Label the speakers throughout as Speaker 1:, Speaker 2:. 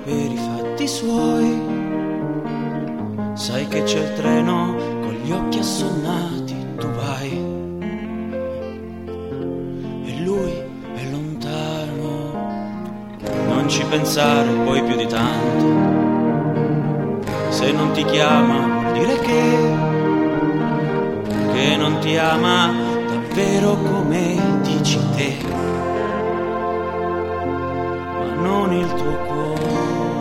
Speaker 1: per i fatti suoi. Sai che c'è il treno, con gli occhi assonnati tu vai, e lui è lontano. Non ci pensare poi più di tanto, se non ti chiama vuol dire che non ti ama davvero come dici te, ma non il tuo cuore.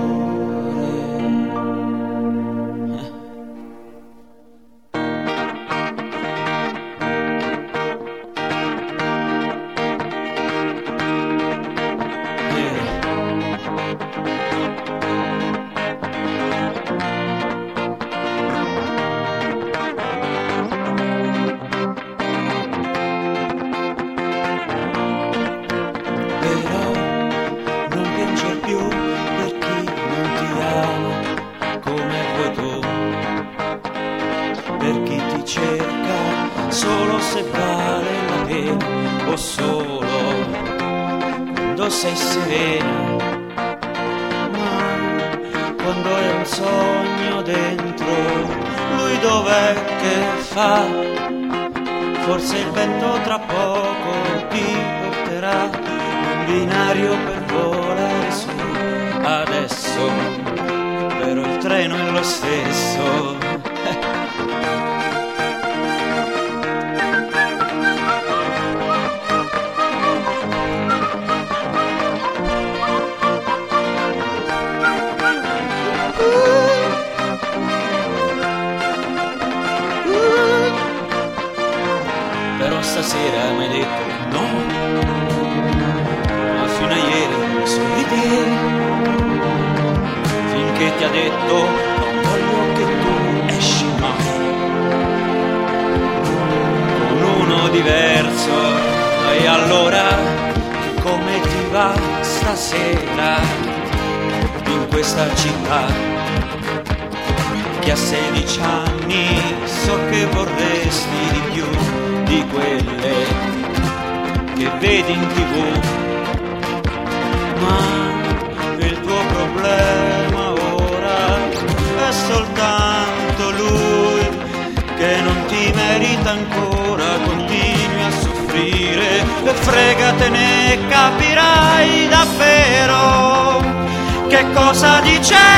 Speaker 1: Solo se vale la pena, o solo quando sei serena, ma quando è un sogno dentro, lui dov'è che fa? Forse il vento tra poco ti porterà un binario per volare su. Adesso però il treno è lo stesso. Però stasera mi hai detto no, ma fino a ieri sorridevi, finché ti ha detto non voglio che tu esci mai con uno diverso. E allora come ti va stasera in questa città che a 16 anni so che vorresti di più di quelle che vedi in TV, ma il tuo problema ora è soltanto lui, che non ti merita ancora, continui a soffrire e fregatene, capirai davvero che cosa dice.